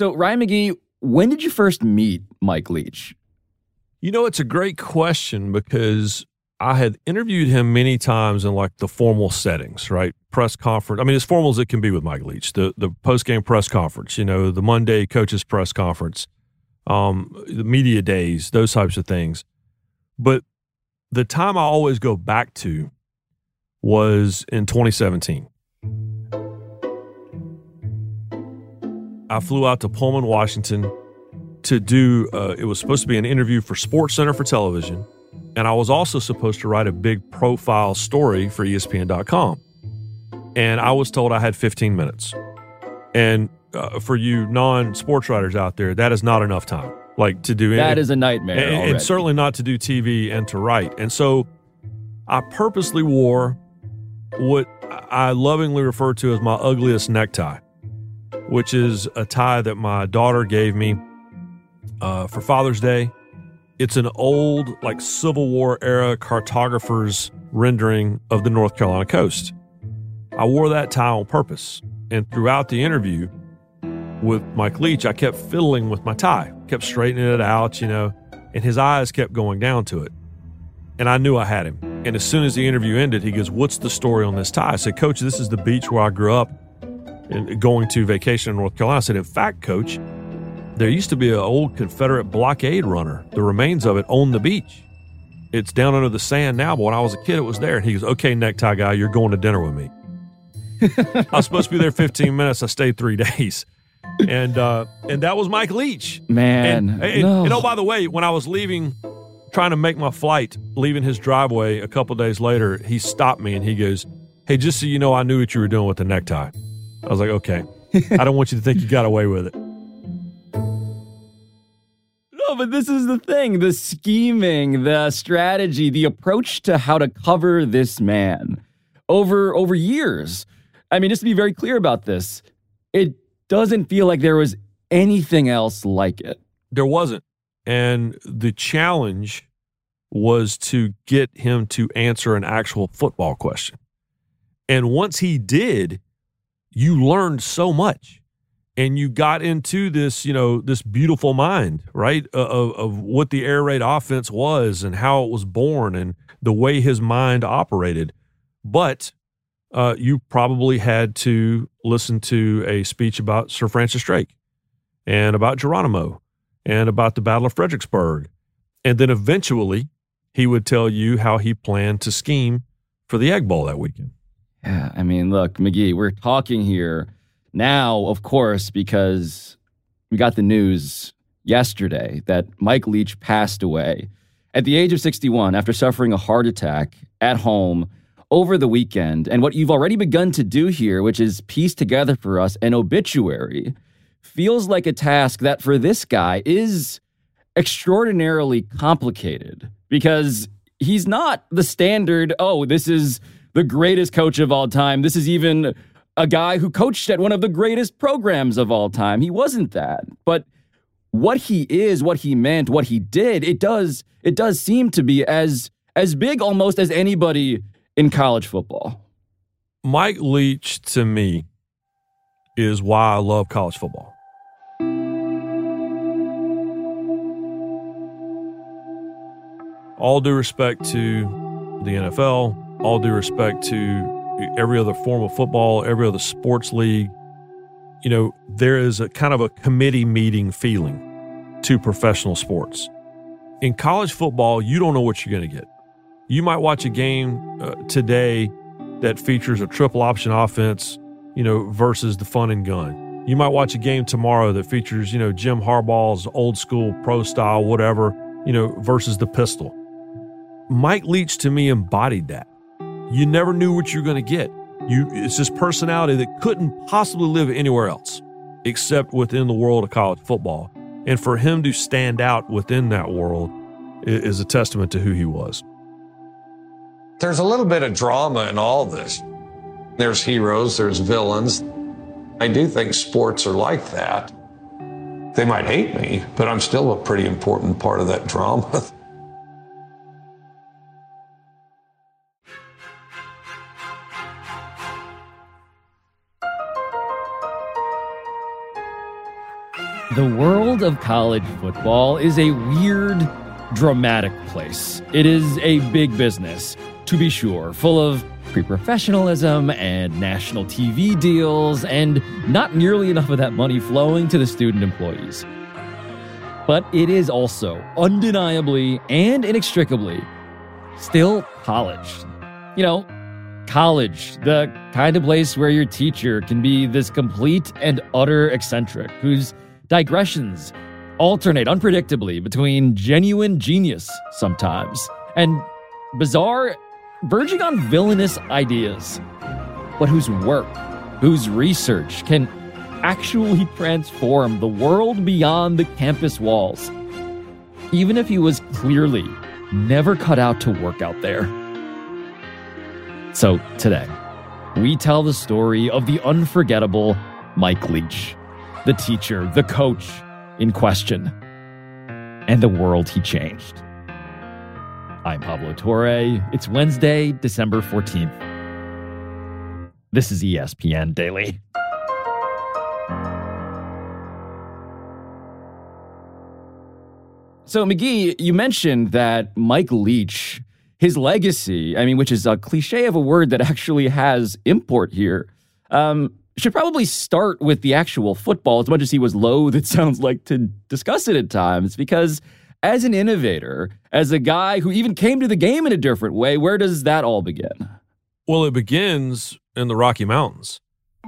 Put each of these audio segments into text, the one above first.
So, Ryan McGee, when did you first meet Mike Leach? It's a great question because I had interviewed him many times in like the formal settings, right? Press conference. I mean, as formal as it can be with Mike Leach, the post-game press conference, the Monday coaches press conference, the media days, those types of things. But the time I always go back to was in 2017. I flew out to Pullman, Washington to do, it was supposed to be an interview for SportsCenter for television. And I was also supposed to write a big profile story for ESPN.com. And I was told I had 15 minutes. And for you non-sports writers out there, that is not enough time. Like to do that is a nightmare. And certainly not to do TV and to write. And so I purposely wore what I lovingly refer to as my ugliest necktie, which is a tie that my daughter gave me for Father's Day. It's an old, like Civil War era cartographer's rendering of the North Carolina coast. I wore that tie on purpose. And throughout the interview with Mike Leach, I kept fiddling with my tie, kept straightening it out, and his eyes kept going down to it. And I knew I had him. And as soon as the interview ended, he goes, "What's the story on this tie?" I said, "Coach, this is the beach where I grew up and going to vacation in North Carolina." I said, "In fact, Coach, there used to be an old Confederate blockade runner. The remains of it on the beach. It's down under the sand now, but when I was a kid, it was there." And he goes, "Okay, necktie guy, you're going to dinner with me." I was supposed to be there 15 minutes. I stayed 3 days. And that was Mike Leach. Man. And oh, by the way, when I was leaving, trying to make my flight, leaving his driveway a couple days later, he stopped me and he goes, "Hey, just so you know, I knew what you were doing with the necktie." I was like, "Okay. I don't want you to think you got away with it." No, but this is the thing, the scheming, the strategy, the approach to how to cover this man over years. I mean, just to be very clear about this, it doesn't feel like there was anything else like it. There wasn't. And the challenge was to get him to answer an actual football question. And once he did, you learned so much. And you got into this, this beautiful mind, right, of what the air raid offense was and how it was born and the way his mind operated. But you probably had to listen to a speech about Sir Francis Drake and about Geronimo and about the Battle of Fredericksburg. And then eventually he would tell you how he planned to scheme for the Egg Bowl that weekend. Yeah, I mean, look, McGee, we're talking here now, of course, because we got the news yesterday that Mike Leach passed away at the age of 61 after suffering a heart attack at home over the weekend. And what you've already begun to do here, which is piece together for us an obituary, feels like a task that for this guy is extraordinarily complicated because he's not the standard, "Oh, this is the greatest coach of all time. This is even a guy who coached at one of the greatest programs of all time." He wasn't that. But what he is, what he meant, what he did, it does seem to be as big almost as anybody in college football. Mike Leach, to me, is why I love college football. All due respect to the NFL, all due respect to every other form of football, every other sports league, there is a kind of a committee meeting feeling to professional sports. In college football, you don't know what you're going to get. You might watch a game today that features a triple option offense, versus the fun and gun. You might watch a game tomorrow that features, Jim Harbaugh's old school pro style, whatever, versus the pistol. Mike Leach, to me, embodied that. You never knew what you were going to get. It's this personality that couldn't possibly live anywhere else except within the world of college football. And for him to stand out within that world is a testament to who he was. There's a little bit of drama in all this. There's heroes, there's villains. I do think sports are like that. They might hate me, but I'm still a pretty important part of that drama. The world of college football is a weird, dramatic place. It is a big business, to be sure, full of pre-professionalism and national TV deals, and not nearly enough of that money flowing to the student employees. But it is also undeniably and inextricably still college. You know, college, the kind of place where your teacher can be this complete and utter eccentric whose digressions alternate unpredictably between genuine genius sometimes and bizarre, verging on villainous ideas, but whose work, whose research can actually transform the world beyond the campus walls, even if he was clearly never cut out to work out there. So today, we tell the story of the unforgettable Mike Leach, the teacher, the coach in question, and the world he changed. I'm Pablo Torre. It's Wednesday, December 14th. This is ESPN Daily. So, McGee, you mentioned that Mike Leach, his legacy, which is a cliche of a word that actually has import here, should probably start with the actual football, as much as he was loath, it sounds like, to discuss it at times, because as an innovator, as a guy who even came to the game in a different way, where does that all begin? Well, it begins in the Rocky Mountains.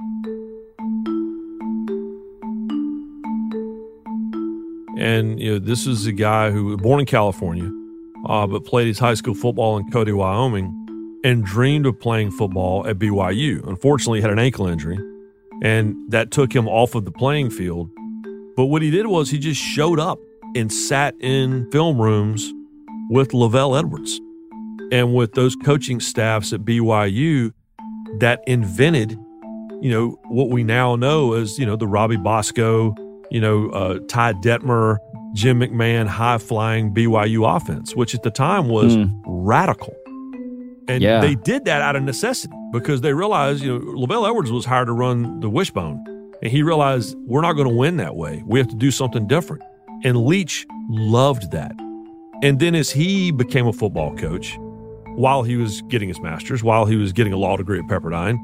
And, this is a guy who was born in California, but played his high school football in Cody, Wyoming, and dreamed of playing football at BYU. Unfortunately, he had an ankle injury, and that took him off of the playing field. But what he did was he just showed up and sat in film rooms with LaVell Edwards and with those coaching staffs at BYU that invented, what we now know as, the Robbie Bosco, Ty Detmer, Jim McMahon, high-flying BYU offense, which at the time was radical. And they did that out of necessity because they realized, LaVell Edwards was hired to run the wishbone. And he realized we're not going to win that way. We have to do something different. And Leach loved that. And then as he became a football coach, while he was getting his master's, while he was getting a law degree at Pepperdine,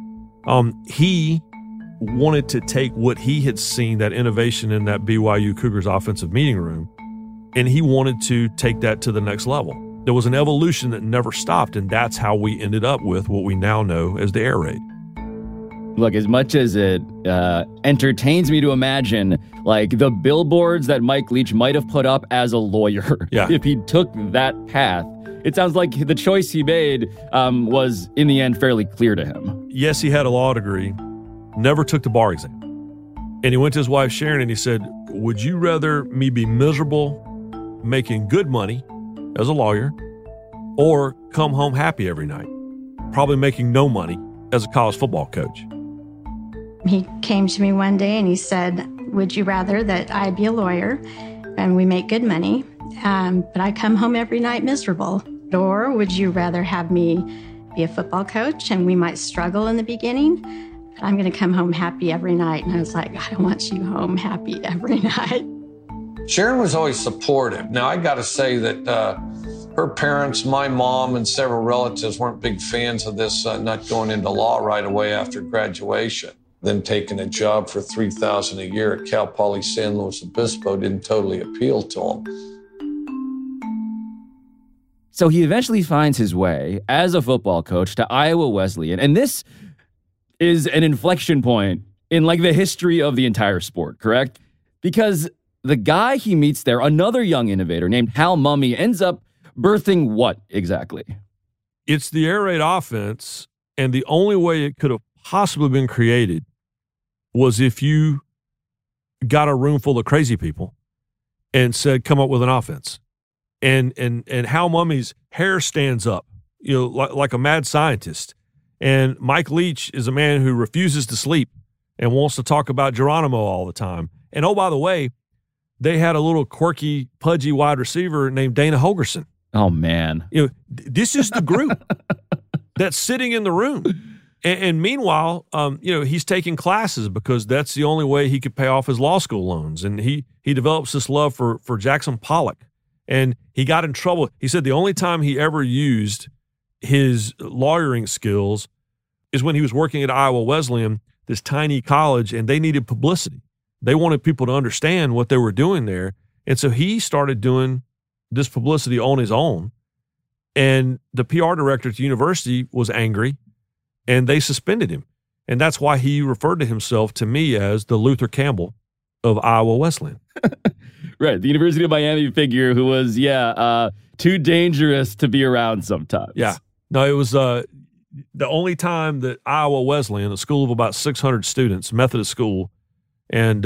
he wanted to take what he had seen, that innovation in that BYU Cougars offensive meeting room, and he wanted to take that to the next level. There was an evolution that never stopped, and that's how we ended up with what we now know as the air raid. Look, as much as it entertains me to imagine, like, the billboards that Mike Leach might have put up as a lawyer, if he took that path, it sounds like the choice he made was, in the end, fairly clear to him. Yes, he had a law degree, never took the bar exam. And he went to his wife, Sharon, and he said, would you rather me be miserable making good money as a lawyer or come home happy every night, probably making no money as a college football coach? He came to me one day and he said, would you rather that I be a lawyer and we make good money, but I come home every night miserable? Or would you rather have me be a football coach and we might struggle in the beginning, but I'm going to come home happy every night? And I was like, I don't want you home happy every night. Sharon was always supportive. Now, I got to say that her parents, my mom, and several relatives weren't big fans of this, not going into law right away after graduation. Then taking a job for $3,000 a year at Cal Poly San Luis Obispo didn't totally appeal to him. So he eventually finds his way as a football coach to Iowa Wesleyan. And this is an inflection point in, like, the history of the entire sport, correct? Because the guy he meets there, another young innovator named Hal Mumme, ends up birthing what exactly? It's the air raid offense, and the only way it could have possibly been created was if you got a room full of crazy people and said, come up with an offense. And Hal Mumme's hair stands up, like a mad scientist. And Mike Leach is a man who refuses to sleep and wants to talk about Geronimo all the time. And oh, by the way, they had a little quirky, pudgy wide receiver named Dana Holgerson. Oh, man. This is the group that's sitting in the room. And meanwhile, he's taking classes because that's the only way he could pay off his law school loans. And he develops this love for Jackson Pollock. And he got in trouble. He said the only time he ever used his lawyering skills is when he was working at Iowa Wesleyan, this tiny college, and they needed publicity. They wanted people to understand what they were doing there. And so he started doing this publicity on his own. And the PR director at the university was angry, and they suspended him. And that's why he referred to himself to me as the Luther Campbell of Iowa Wesleyan. Right. The University of Miami figure who was, too dangerous to be around sometimes. Yeah. No, it was the only time that Iowa Wesleyan, a school of about 600 students, Methodist school, and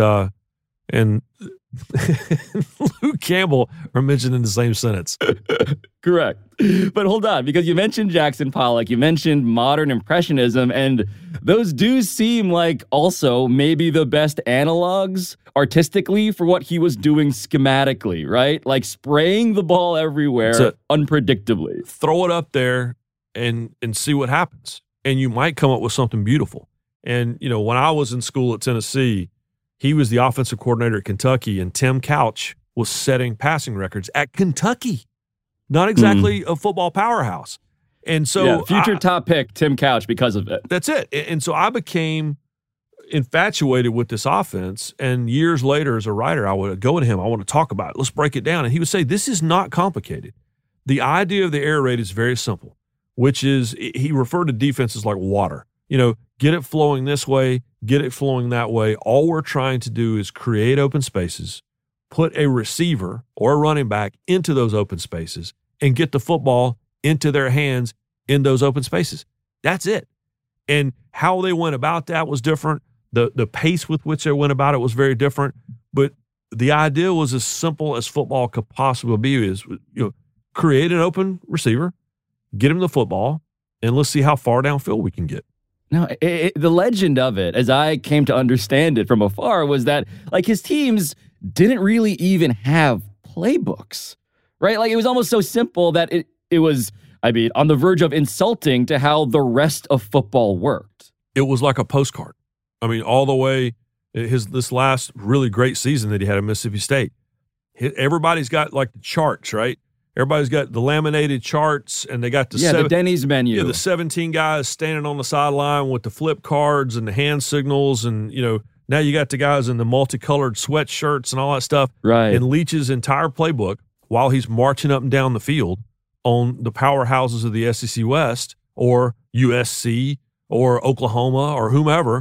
Luke Campbell are mentioned in the same sentence. Correct. But hold on, because you mentioned Jackson Pollock, you mentioned modern impressionism, and those do seem like also maybe the best analogs artistically for what he was doing schematically, right? Like spraying the ball everywhere unpredictably. Throw it up there and see what happens. And you might come up with something beautiful. And, when I was in school at Tennessee, he was the offensive coordinator at Kentucky, and Tim Couch was setting passing records at Kentucky. Not exactly a football powerhouse. And so future top pick, Tim Couch, because of it. That's it. And so I became infatuated with this offense. And years later, as a writer, I would go to him. I want to talk about it. Let's break it down. And he would say, this is not complicated. The idea of the air raid is very simple, which is he referred to defenses like water. Get it flowing this way, get it flowing that way. All we're trying to do is create open spaces, put a receiver or a running back into those open spaces, and get the football into their hands in those open spaces. That's it. And how they went about that was different. The pace with which they went about it was very different. But the idea was as simple as football could possibly be: is create an open receiver, get him the football, and let's see how far downfield we can get. No, the legend of it, as I came to understand it from afar, was that his teams didn't really even have playbooks, right? It was almost so simple that it was, on the verge of insulting to how the rest of football worked. It was like a postcard. All the way this last really great season that he had at Mississippi State. Everybody's got the charts, right? Everybody's got the laminated charts, and they got the Denny's menu. The 17 guys standing on the sideline with the flip cards and the hand signals, and now you got the guys in the multicolored sweatshirts and all that stuff. Right. And Leach's entire playbook, while he's marching up and down the field on the powerhouses of the SEC West or USC or Oklahoma or whomever,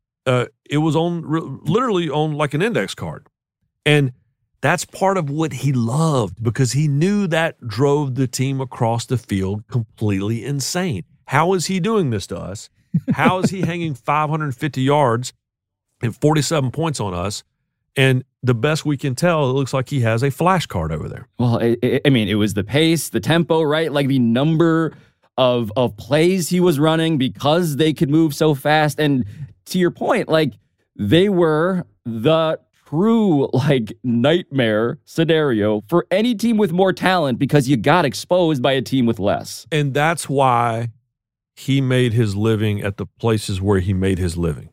it was literally on like an index card. And that's part of what he loved, because he knew that drove the team across the field completely insane. How is he doing this to us? How is he hanging 550 yards and 47 points on us? And the best we can tell, it looks like he has a flashcard over there. Well, it was the pace, the tempo, right? The number of plays he was running because they could move so fast. And to your point, they were the true nightmare scenario for any team with more talent, because you got exposed by a team with less. And that's why he made his living at the places where he made his living.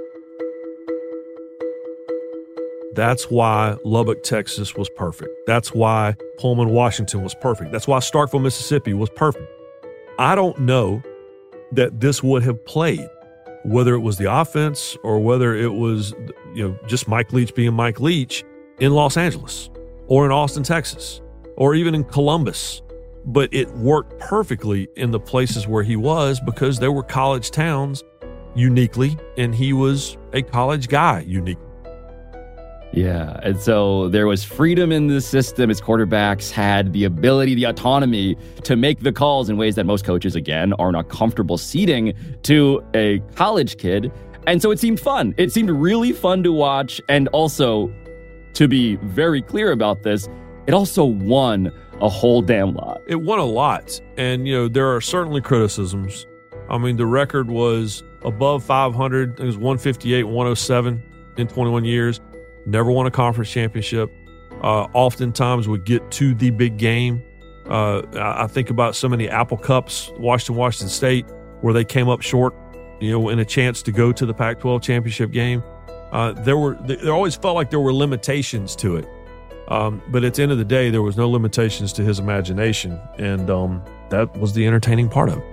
That's why Lubbock, Texas was perfect. That's why Pullman, Washington was perfect. That's why Starkville, Mississippi was perfect. I don't know that this would have played, whether it was the offense or whether it was, just Mike Leach being Mike Leach in Los Angeles or in Austin, Texas, or even in Columbus. But it worked perfectly in the places where he was, because there were college towns uniquely, and he was a college guy uniquely. Yeah, and so there was freedom in the system. His quarterbacks had the ability, the autonomy to make the calls in ways that most coaches, again, are not comfortable ceding to a college kid. And so it seemed fun. It seemed really fun to watch. And also, to be very clear about this, it also won a whole damn lot. It won a lot. And, there are certainly criticisms. The record was above 500. It was 158, 107 in 21 years. Never won a conference championship. Oftentimes would get to the big game. I think about so many Apple Cups, Washington State, where they came up short and a chance to go to the Pac-12 championship game, there always felt like there were limitations to it. But at the end of the day, there was no limitations to his imagination, and that was the entertaining part of it.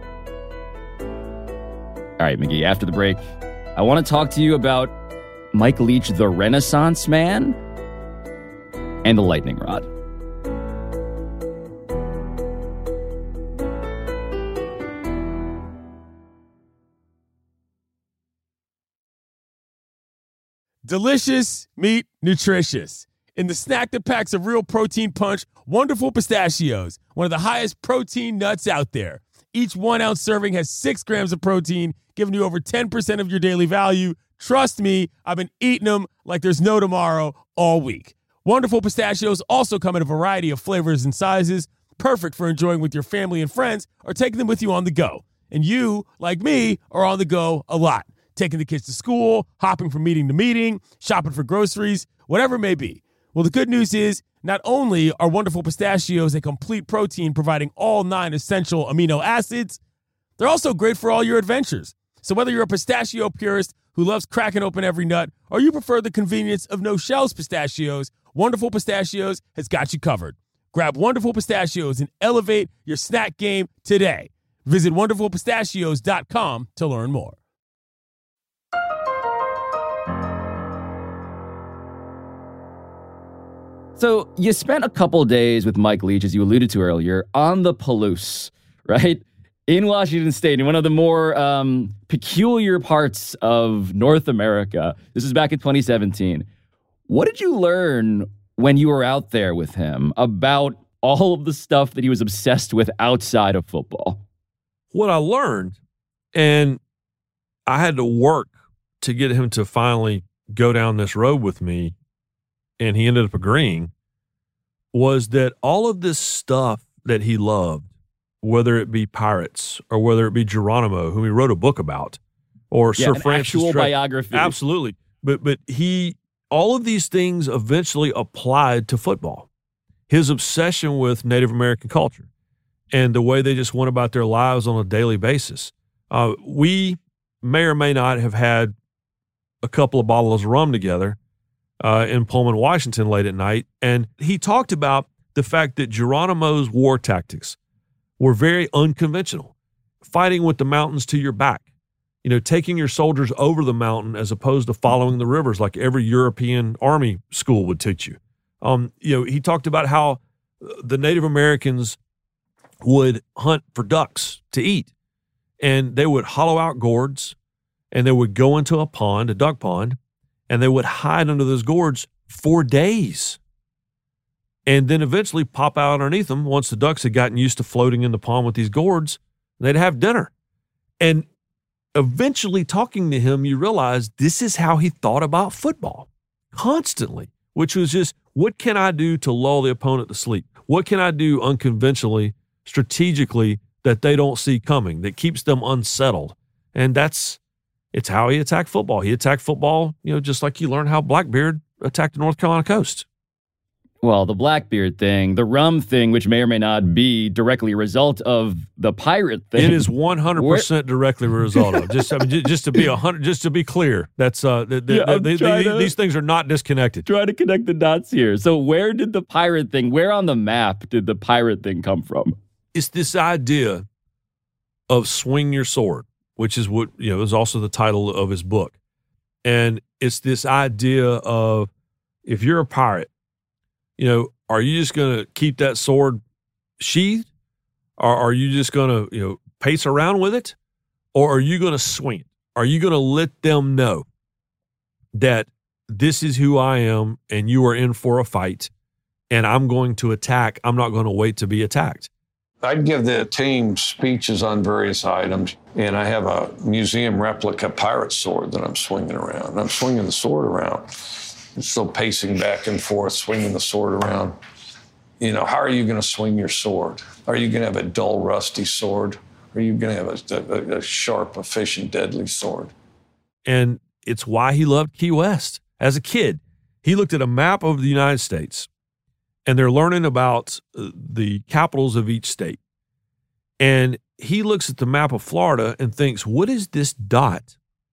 All right, McGee, after the break, I want to talk to you about Mike Leach, the Renaissance Man, and the lightning rod. Delicious meat, nutritious. In the snack that packs a real protein punch, Wonderful Pistachios, one of the highest protein nuts out there. Each 1 ounce serving has 6 grams of protein, giving you over 10% of your daily value. Trust me, I've been eating them like there's no tomorrow all week. Wonderful Pistachios also come in a variety of flavors and sizes, perfect for enjoying with your family and friends or taking them with you on the go. And you, like me, are on the go a lot. Taking the kids to school, hopping from meeting to meeting, shopping for groceries, whatever it may be. Well, the good news is not only are Wonderful Pistachios a complete protein providing all 9 essential amino acids, they're also great for all your adventures. So whether you're a pistachio purist who loves cracking open every nut or you prefer the convenience of no-shells pistachios, Wonderful Pistachios has got you covered. Grab Wonderful Pistachios and elevate your snack game today. Visit WonderfulPistachios.com to learn more. So you spent a couple days with Mike Leach, as you alluded to earlier, on the Palouse, right? In Washington State, in one of the more peculiar parts of North America. This is back in 2017. What did you learn when you were out there with him about all of the stuff that he was obsessed with outside of football? What I learned, and I had to work to get him to finally go down this road with me, and he ended up agreeing, was that all of this stuff that he loved, whether it be Pirates or whether it be Geronimo, whom he wrote a book about, or Sir Francis actual Drake, biography. Absolutely. But all of these things eventually applied to football. His obsession with Native American culture and the way they just went about their lives on a daily basis. We may or may not have had a couple of bottles of rum together in Pullman, Washington late at night. And he talked about the fact that Geronimo's war tactics were very unconventional. Fighting with the mountains to your back, taking your soldiers over the mountain as opposed to following the rivers like every European army school would teach you. He talked about how the Native Americans would hunt for ducks to eat, and they would hollow out gourds, and they would go into a pond, a duck pond, and they would hide under those gourds for days and then eventually pop out underneath them once the ducks had gotten used to floating in the pond with these gourds. They'd have dinner. And eventually talking to him, you realize this is how he thought about football constantly, which was just, what can I do to lull the opponent to sleep? What can I do unconventionally, strategically, that they don't see coming, that keeps them unsettled? And it's how he attacked football. He attacked football, just like you learned how Blackbeard attacked the North Carolina coast. Well, the Blackbeard thing, the rum thing, which may or may not be directly a result of the pirate thing. It is 100% directly a result of. Just to be clear, that's these things are not disconnected. Try to connect the dots here. So where on the map did the pirate thing come from? It's this idea of swing your sword, which is what, is also the title of his book. And it's this idea of, if you're a pirate, are you just going to keep that sword sheathed? Or are you just going to, pace around with it? Or are you going to swing it? Are you going to let them know that this is who I am and you are in for a fight and I'm going to attack? I'm not going to wait to be attacked. I'd give the team speeches on various items, and I have a museum replica pirate sword that I'm swinging around. I'm swinging the sword around. I'm still pacing back and forth, swinging the sword around. How are you going to swing your sword? Are you going to have a dull, rusty sword? Or are you going to have a sharp, efficient, deadly sword? And it's why he loved Key West. As a kid, he looked at a map of the United States, and they're learning about the capitals of each state. And he looks at the map of Florida and thinks, what is this dot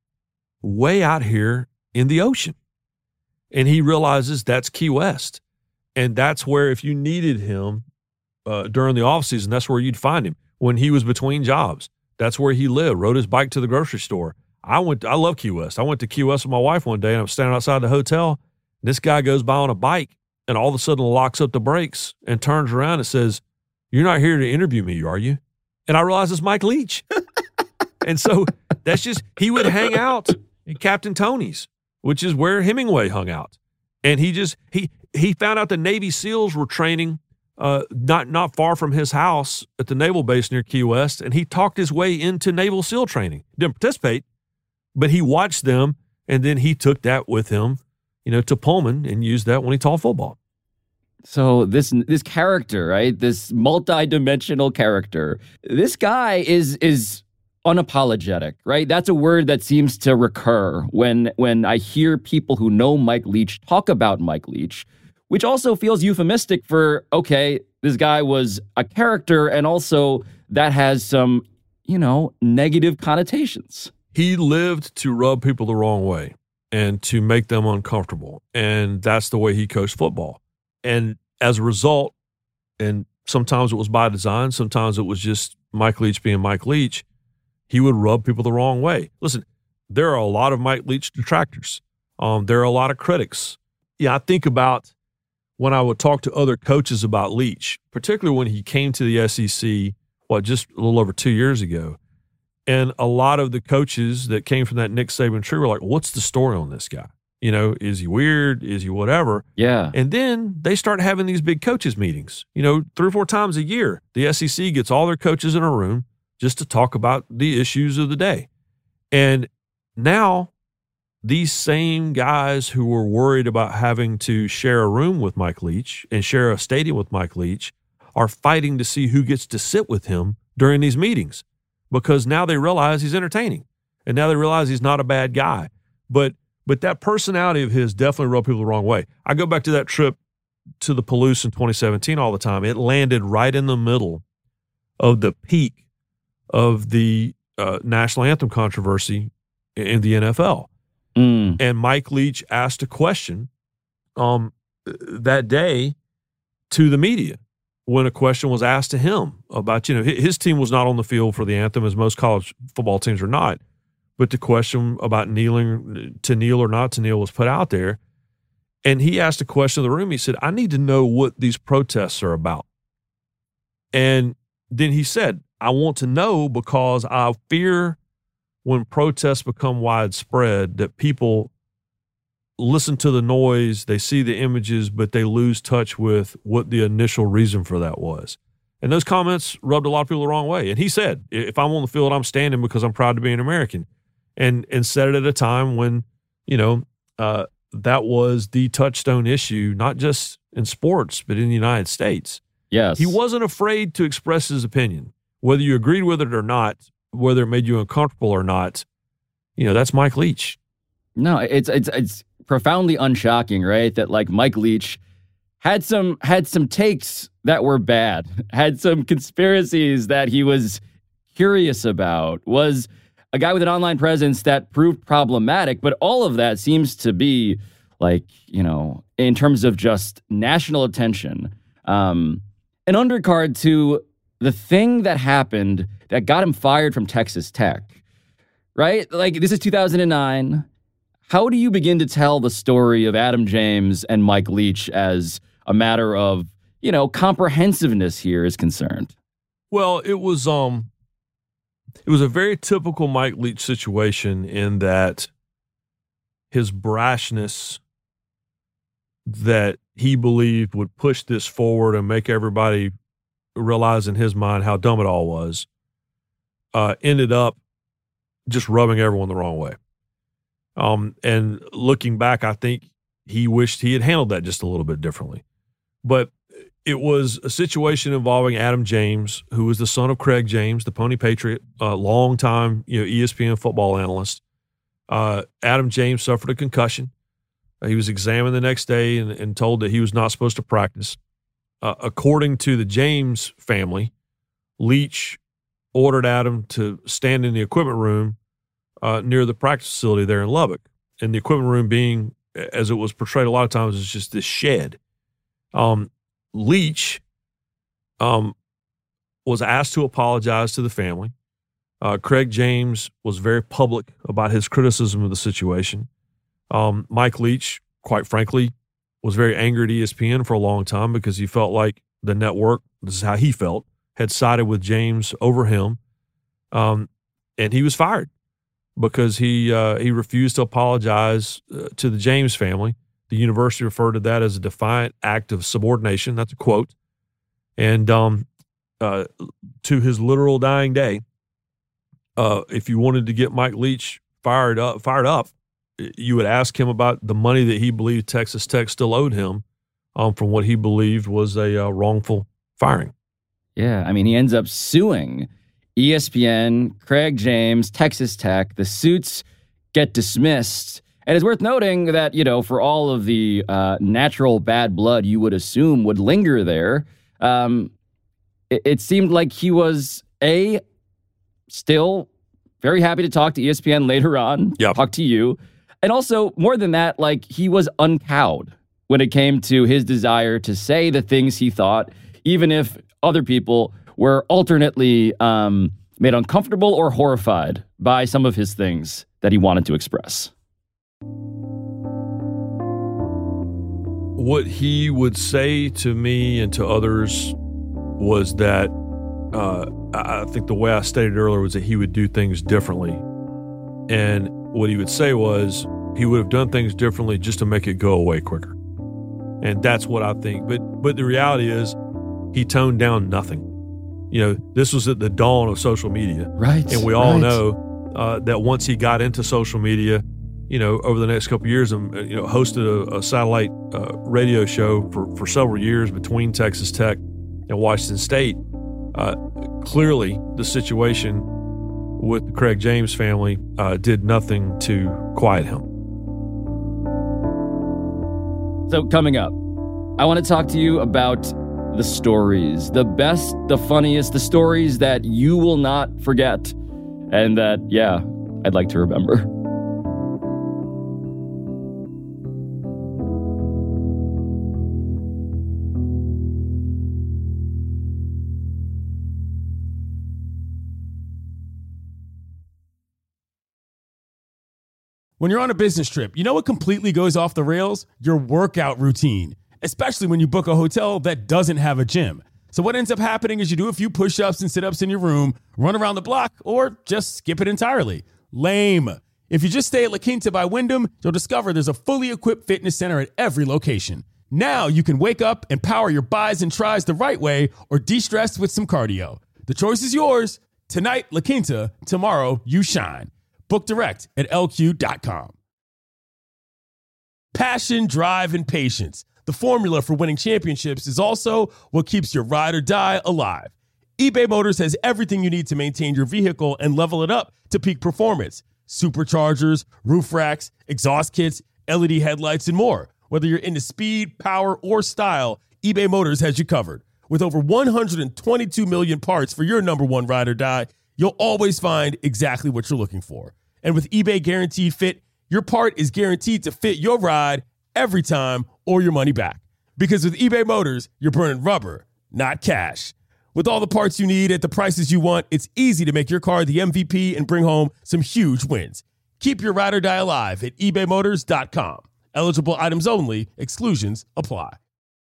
way out here in the ocean? And he realizes that's Key West. And that's where, if you needed him during the offseason, that's where you'd find him. When he was between jobs, that's where he lived, rode his bike to the grocery store. I love Key West. I went to Key West with my wife one day, and I was standing outside the hotel. And this guy goes by on a bike and all of a sudden locks up the brakes and turns around and says, "You're not here to interview me, are you?" And I realized it's Mike Leach. And so that's just, he would hang out at Captain Tony's, which is where Hemingway hung out. And he found out the Navy SEALs were training not far from his house at the naval base near Key West, and he talked his way into Naval SEAL training. Didn't participate, but he watched them, and then he took that with him, to Pullman and used that when he taught football. So this character, right? This multi-dimensional character. This guy is unapologetic, right? That's a word that seems to recur when I hear people who know Mike Leach talk about Mike Leach, which also feels euphemistic for, okay, this guy was a character, and also that has some, negative connotations. He lived to rub people the wrong way and to make them uncomfortable. And that's the way he coached football. And as a result, and sometimes it was by design, sometimes it was just Mike Leach being Mike Leach, he would rub people the wrong way. Listen, there are a lot of Mike Leach detractors. There are a lot of critics. Yeah, I think about when I would talk to other coaches about Leach, particularly when he came to the SEC, just a little over 2 years ago. And a lot of the coaches that came from that Nick Saban tree were like, what's the story on this guy? Is he weird? Is he whatever? Yeah. And then they start having these big coaches meetings, 3 or 4 times a year. The SEC gets all their coaches in a room just to talk about the issues of the day. And now these same guys who were worried about having to share a room with Mike Leach and share a stadium with Mike Leach are fighting to see who gets to sit with him during these meetings, because now they realize he's entertaining, and now they realize he's not a bad guy. But that personality of his definitely rubbed people the wrong way. I go back to that trip to the Palouse in 2017 all the time. It landed right in the middle of the peak of the national anthem controversy in the NFL. And Mike Leach asked a question that day to the media when a question was asked to him about, his team was not on the field for the anthem, as most college football teams are not. But the question about kneeling, to kneel or not to kneel, was put out there. And he asked a question in the room. He said, I need to know what these protests are about. And then he said, I want to know because I fear when protests become widespread that people listen to the noise, they see the images, but they lose touch with what the initial reason for that was. And those comments rubbed a lot of people the wrong way. And he said, if I'm on the field, I'm standing because I'm proud to be an American. And said it at a time when, that was the touchstone issue, not just in sports, but in the United States. Yes. He wasn't afraid to express his opinion. Whether you agreed with it or not, whether it made you uncomfortable or not, that's Mike Leach. No, it's profoundly unshocking, right? That like Mike Leach had some takes that were bad, had some conspiracies that he was curious about, was a guy with an online presence that proved problematic, but all of that seems to be like, in terms of just national attention, an undercard to the thing that happened that got him fired from Texas Tech, right? Like, this is 2009. How do you begin to tell the story of Adam James and Mike Leach as a matter of, comprehensiveness here is concerned? Well, it was a very typical Mike Leach situation in that his brashness that he believed would push this forward and make everybody realize in his mind how dumb it all was, ended up just rubbing everyone the wrong way. And looking back, I think he wished he had handled that just a little bit differently. But it was a situation involving Adam James, who was the son of Craig James, the Pony Patriot, a longtime ESPN football analyst. Adam James suffered a concussion. He was examined the next day and told that he was not supposed to practice. According to the James family, Leach ordered Adam to stand in the equipment room near the practice facility there in Lubbock. And the equipment room being, as it was portrayed a lot of times, is just this shed. Leach was asked to apologize to the family. Craig James was very public about his criticism of the situation. Mike Leach, quite frankly, was very angry at ESPN for a long time because he felt like the network, this is how he felt, had sided with James over him. And he was fired because he refused to apologize to the James family. The university referred to that as a defiant act of subordination. That's a quote. And to his literal dying day, if you wanted to get Mike Leach fired up, you would ask him about the money that he believed Texas Tech still owed him from what he believed was a wrongful firing. Yeah, I mean, he ends up suing ESPN, Craig James, Texas Tech. The suits get dismissed. And it's worth noting that, for all of the natural bad blood you would assume would linger there, it seemed like he was, still very happy to talk to ESPN later on, talk to you. And also, more than that, he was uncowed when it came to his desire to say the things he thought, even if other people were alternately made uncomfortable or horrified by some of his things that he wanted to express. What he would say to me and to others was that I think the way I stated earlier was that he would do things differently. And what he would say was he would have done things differently just to make it go away quicker. And that's what I think. But the reality is he toned down nothing. This was at the dawn of social media. Right. And we all know that once he got into social media, over the next couple of years, hosted a satellite radio show for several years between Texas Tech and Washington State. Clearly, the situation with the Craig James family did nothing to quiet him. So coming up, I want to talk to you about the stories, the best, the funniest, the stories that you will not forget and that, I'd like to remember. When you're on a business trip, you know what completely goes off the rails? Your workout routine, especially when you book a hotel that doesn't have a gym. So what ends up happening is you do a few push-ups and sit-ups in your room, run around the block, or just skip it entirely. Lame. If you just stay at La Quinta by Wyndham, you'll discover there's a fully equipped fitness center at every location. Now you can wake up and power your bis and tris the right way or de-stress with some cardio. The choice is yours. Tonight, La Quinta. Tomorrow, you shine. Book direct at LQ.com. Passion, drive, and patience. The formula for winning championships is also what keeps your ride or die alive. eBay Motors has everything you need to maintain your vehicle and level it up to peak performance. Superchargers, roof racks, exhaust kits, LED headlights, and more. Whether you're into speed, power, or style, eBay Motors has you covered. With over 122 million parts for your number one ride or die, you'll always find exactly what you're looking for. And with eBay Guaranteed Fit, your part is guaranteed to fit your ride every time or your money back. Because with eBay Motors, you're burning rubber, not cash. With all the parts you need at the prices you want, it's easy to make your car the MVP and bring home some huge wins. Keep your ride or die alive at ebaymotors.com. Eligible items only. Exclusions apply.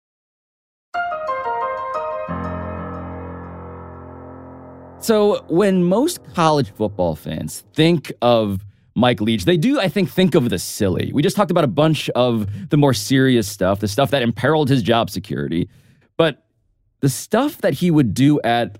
So when most college football fans think of Mike Leach, they do, I think of the silly. We just talked about a bunch of the more serious stuff, the stuff that imperiled his job security. But the stuff that he would do at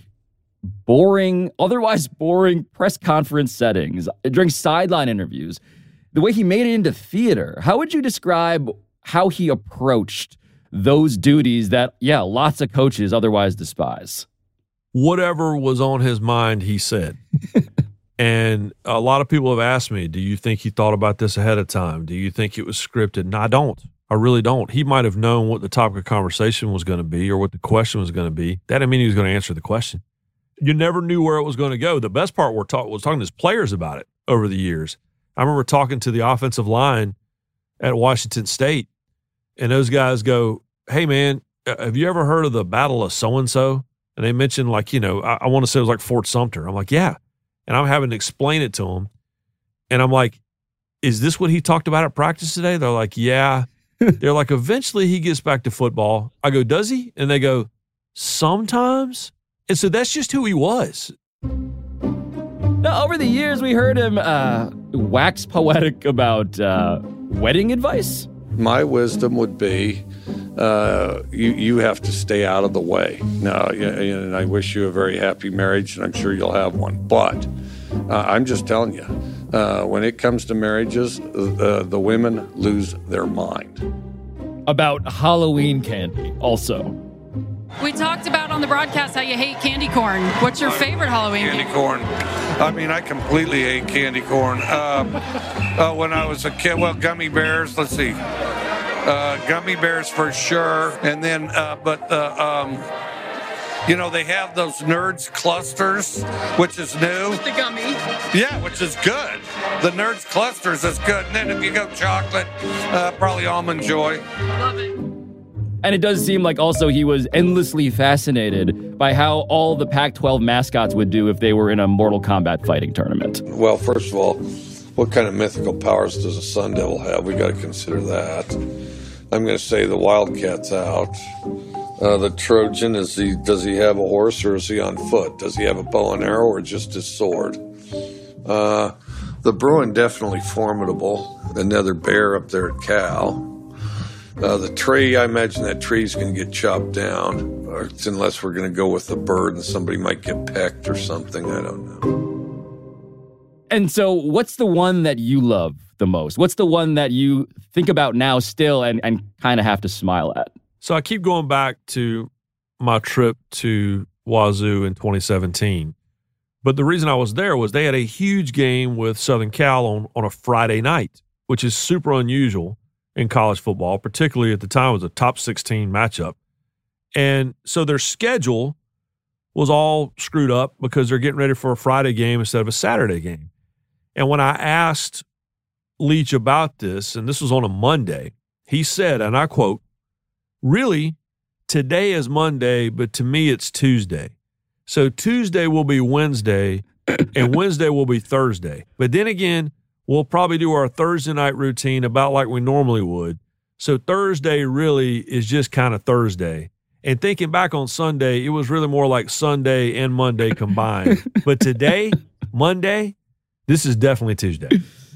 otherwise boring press conference settings, during sideline interviews, the way he made it into theater, how would you describe how he approached those duties that, lots of coaches otherwise despise? Whatever was on his mind, he said. And a lot of people have asked me, do you think he thought about this ahead of time? Do you think it was scripted? No, I don't. I really don't. He might have known what the topic of conversation was going to be or what the question was going to be. That didn't mean he was going to answer the question. you never knew where it was going to go. The best part was talking to his players about it over the years. I remember talking to the offensive line at Washington State, and those guys go, "Hey, man, have you ever heard of the Battle of so-and-so?" And they mentioned, like, I want to say it was like Fort Sumter. I'm like, yeah. And I'm having to explain it to them. And I'm like, is this what he talked about at practice today? They're like, yeah. They're like, eventually he gets back to football. I go, does he? And they go, sometimes. And so that's just who he was. Now, over the years, we heard him wax poetic about wedding advice. My wisdom would be you have to stay out of the way. Now, and I wish you a very happy marriage, and I'm sure you'll have one. But I'm just telling you, when it comes to marriages, the women lose their mind. About Halloween candy, also. We talked about on the broadcast how you hate candy corn. What's your favorite Halloween candy corn? I mean, I completely hate candy corn. When I was a kid, well, gummy bears, let's see. Gummy bears for sure. And then, they have those Nerds clusters, which is new. With the gummy. Yeah, which is good. The Nerds clusters is good. And then if you go chocolate, probably Almond Joy. Love it. And it does seem like also he was endlessly fascinated by how all the Pac-12 mascots would do if they were in a Mortal Kombat fighting tournament. Well, first of all, what kind of mythical powers does a Sun Devil have? We got to consider that. I'm going to say the Wildcat's out. The Trojan, does he have a horse or is he on foot? Does he have a bow and arrow or just his sword? The Bruin, definitely formidable. Another bear up there at Cal. The tree, I imagine that tree's going to get chopped down, unless we're going to go with the bird and somebody might get pecked or something. I don't know. And so what's the one that you love the most? What's the one that you think about now still and kind of have to smile at? So I keep going back to my trip to Wazoo in 2017. But the reason I was there was they had a huge game with Southern Cal on a Friday night, which is super unusual in college football, particularly at the time. It was a top 16 matchup. And so their schedule was all screwed up because they're getting ready for a Friday game instead of a Saturday game. And when I asked Leach about this, and this was on a Monday, he said, and I quote, "Really, today is Monday, but to me it's Tuesday. So Tuesday will be Wednesday, and Wednesday will be Thursday. But then again, we'll probably do our Thursday night routine about like we normally would. So Thursday really is just kind of Thursday. And thinking back on Sunday, it was really more like Sunday and Monday combined. But today, Monday, this is definitely Tuesday."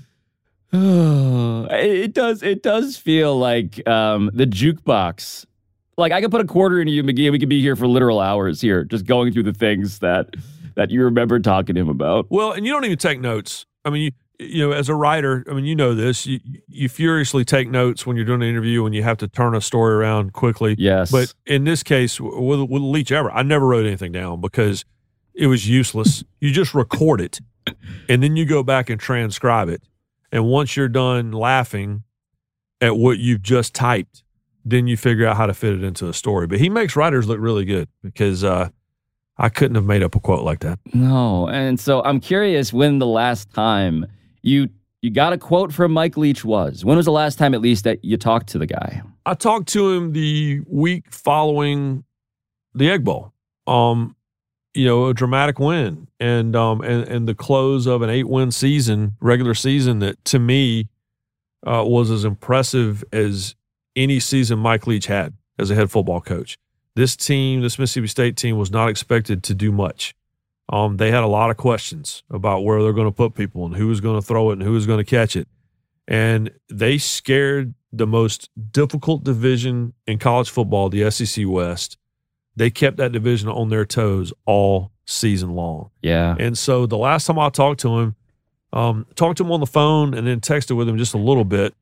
It does feel like the jukebox. Like I could put a quarter into you, McGee, and we could be here for literal hours here, just going through the things that you remember talking to him about. Well, and you don't even take notes. I mean, you know, as a writer, I mean, you know this. You furiously take notes when you're doing an interview and you have to turn a story around quickly. Yes. But in this case, with Leach Ever, I never wrote anything down because it was useless. You just record it, and then you go back and transcribe it. And once you're done laughing at what you've just typed, then you figure out how to fit it into a story. But he makes writers look really good because I couldn't have made up a quote like that. No. And so I'm curious when the last time you got a quote from Mike Leach was. When was the last time, at least, that you talked to the guy? I talked to him the week following the Egg Bowl. A dramatic win and the close of an 8-win season, regular season that to me was as impressive as any season Mike Leach had as a head football coach. This Mississippi State team was not expected to do much. They had a lot of questions about where they're going to put people and who was going to throw it and who was going to catch it. And they scared the most difficult division in college football, the SEC West. They kept that division on their toes all season long. Yeah. And so the last time I talked to him on the phone and then texted with him just a little bit,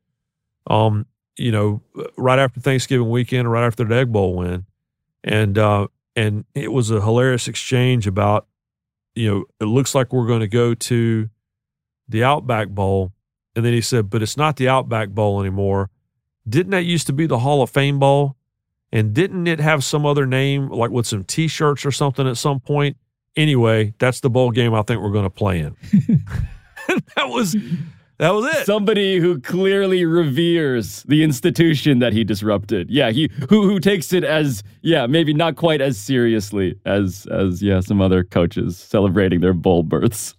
right after Thanksgiving weekend, right after the Egg Bowl win. And it was a hilarious exchange about, it looks like we're going to go to the Outback Bowl. And then he said, but it's not the Outback Bowl anymore. Didn't that used to be the Hall of Fame Bowl? And didn't it have some other name, like with some T-shirts or something at some point? Anyway, that's the bowl game I think we're going to play in. That was it. Somebody who clearly reveres the institution that he disrupted. Yeah, who takes it as, maybe not quite as seriously as some other coaches celebrating their bowl berths.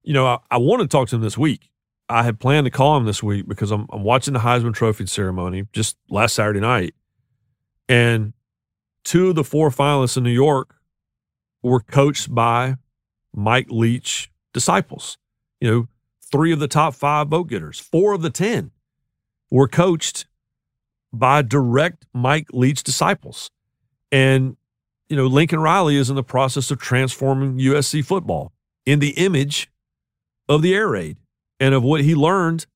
I want to talk to him this week. I had planned to call him this week because I'm watching the Heisman Trophy ceremony just last Saturday night. And 2 of the 4 finalists in New York were coached by Mike Leach disciples. 3 of the top 5 vote getters, 4 of the 10 were coached by direct Mike Leach disciples. And, Lincoln Riley is in the process of transforming USC football in the image of the air raid and of what he learned,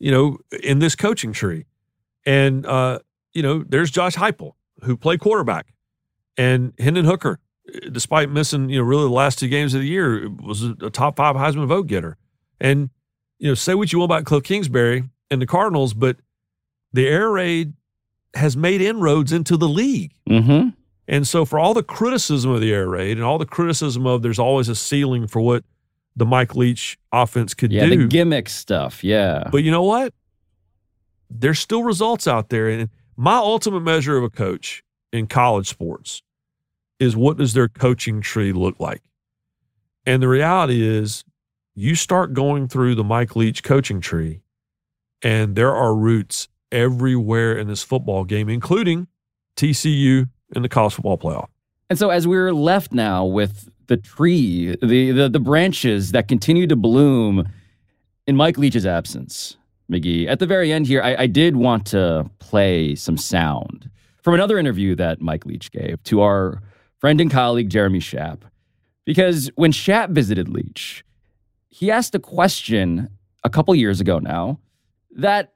in this coaching tree. And, there's Josh Heupel, who played quarterback, and Hendon Hooker, despite missing, really the last 2 games of the year, was a top 5 Heisman vote getter. And, say what you want about Cliff Kingsbury and the Cardinals, but the air raid has made inroads into the league. Mm-hmm. And so for all the criticism of the air raid and all the criticism of there's always a ceiling for what the Mike Leach offense could do. Yeah, the gimmick stuff, yeah. But you know what? There's still results out there. And my ultimate measure of a coach in college sports is what does their coaching tree look like? And the reality is you start going through the Mike Leach coaching tree, and there are roots everywhere in this football game, including TCU and the college football playoff. And so as we're left now with the tree, the branches that continue to bloom in Mike Leach's absence, McGee, at the very end here, I did want to play some sound from another interview that Mike Leach gave to our friend and colleague, Jeremy Schaap. Because when Schaap visited Leach, he asked a question a couple years ago now that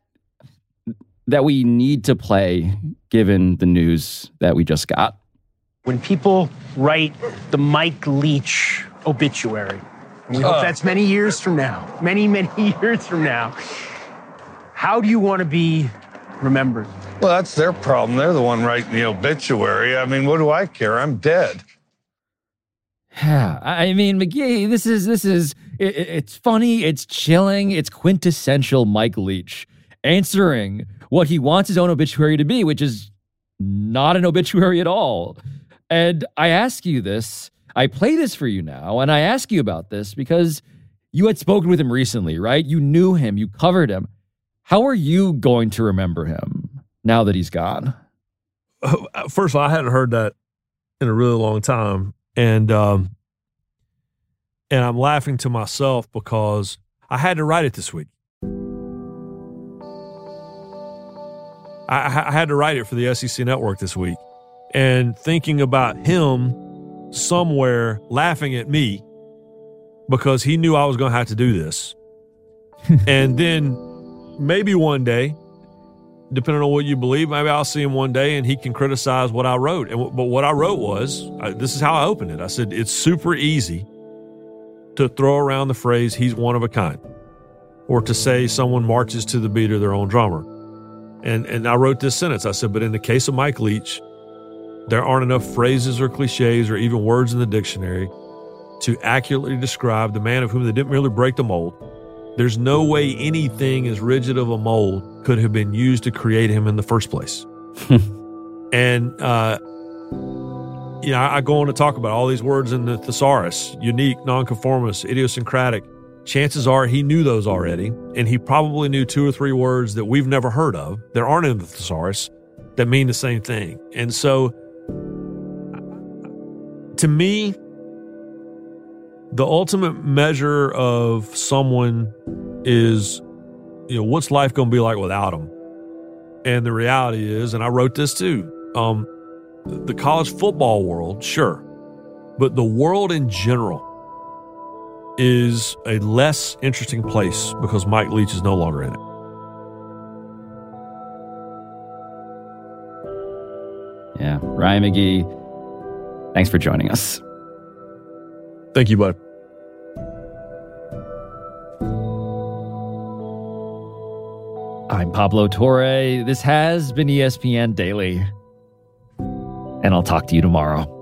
we need to play given the news that we just got. When people write the Mike Leach obituary, and we hope that's many years from now, many years from now, how do you want to be remembered? Well, that's their problem. They're the one writing the obituary. I mean, what do I care? I'm dead. Yeah, I mean, McGee, this is it's funny, it's chilling, it's quintessential Mike Leach answering what he wants his own obituary to be, which is not an obituary at all. And I ask you this, I play this for you now, and I ask you about this because you had spoken with him recently, right? You knew him, you covered him. How are you going to remember him now that he's gone? First of all, I hadn't heard that in a really long time. And I'm laughing to myself because I had to write it this week. I had to write it for the SEC Network this week. And thinking about him somewhere laughing at me because he knew I was going to have to do this. And then maybe one day, depending on what you believe, maybe I'll see him one day and he can criticize what I wrote. But what I wrote was, this is how I opened it. I said, it's super easy to throw around the phrase, he's one of a kind, or to say someone marches to the beat of their own drummer. And I wrote this sentence. I said, but in the case of Mike Leach, there aren't enough phrases or cliches or even words in the dictionary to accurately describe the man of whom they didn't merely break the mold. There's no way anything as rigid of a mold could have been used to create him in the first place. And, I go on to talk about all these words in the thesaurus: unique, nonconformist, idiosyncratic. Chances are he knew those already, and he probably knew 2 or 3 words that we've never heard of that aren't in the thesaurus that mean the same thing. And so, to me, the ultimate measure of someone is, what's life going to be like without him? And the reality is, and I wrote this too, the college football world, sure, but the world in general is a less interesting place because Mike Leach is no longer in it. Yeah, Ryan McGee, thanks for joining us. Thank you, bud. I'm Pablo Torre. This has been ESPN Daily, and I'll talk to you tomorrow.